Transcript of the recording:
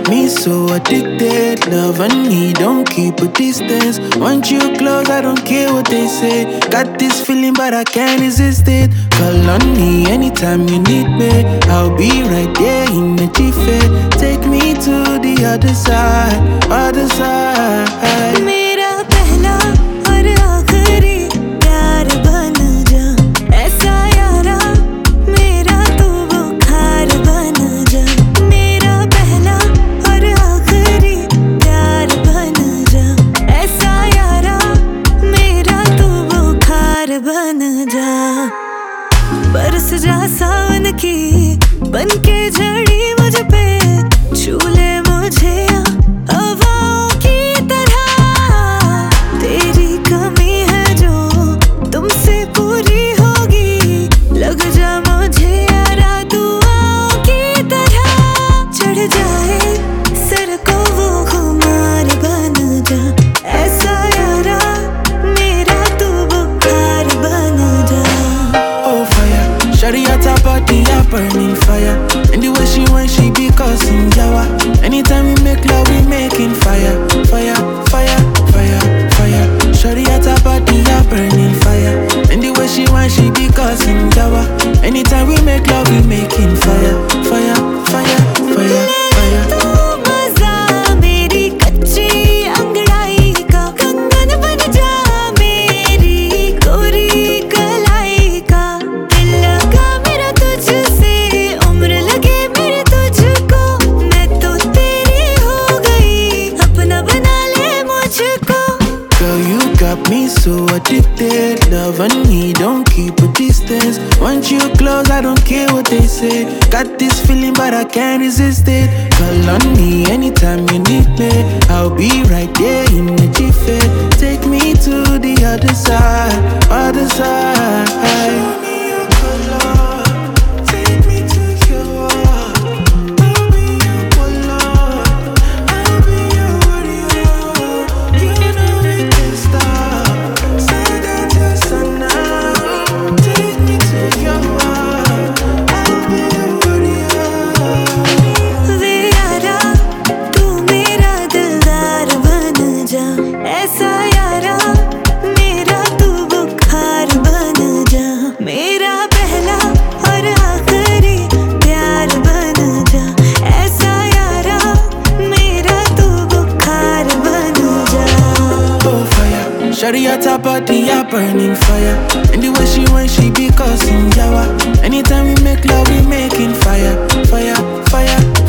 me so addicted. Love and me don't keep a distance. Want you close, I don't care what they say. Got this feeling but I can't resist it. Call on me anytime you need me. I'll be right there in the jiffy. Take me to the other side, other side. मेरा पहला और आखिरी प्यार बन जा, ऐसा यारा मेरा तू बुखार बन जा। मेरा पहला और आखिरी प्यार बन जा, ऐसा यारा मेरा तू बुखार बन जा। बरस जा सावन की बनके झड़ी मुझ पे, छू ले मुझे हवाओं की तरह। तेरी कमी है जो तुमसे पूरी होगी, लग जा मुझे यारा दुआओं की तरह। चढ़ जाए सर को वो खुमार बन जा, ऐसा यारा मेरा तू बुखार बन जा। Oh fire, shawty at her body a burning fire. And the way she want, she be causing yawa. Anytime we make love, we making fire, fire, fire, fire, fire. Shawty at her body a burning fire. And the way she want, she be causing yawa. Anytime we make love, we making fire, fire, fire, fire, fire. तू मजा मेरी कच्ची अंगड़ाई का, कंगन बन जा मेरी कोरी कलाई का। दिल लगा मेरा तुझसे, उम्र लगे मेरे तुझको। मैं तो तेरी हो गई, अपना बना ले मुझको। Girl, you got me so addicted. Love and me don't keep a distance. Want you close, I don't care what they say. Got this feeling but I can't resist it. Call on me anytime you need me. I'll be right there in the jiffy. Take me to the other side, other side. Show me your color, take me to your heart. I'll be your color, I'll be your warrior. You know we can stop. Say that you're sun now. Take me to your heart. I'll be your warrior. वे यारा तू मेरा दिलदार बन जा, ऐसा यारा मेरा तू बुखार बन जा। मेरा पहला और आखिरी प्यार बन जा, ऐसा यारा मेरा तू बुखार बन जा। Oh fire, shawty at her body a burning fire. And the way she want, she be causing yawa. Anytime we make love, we making fire, fire, fire,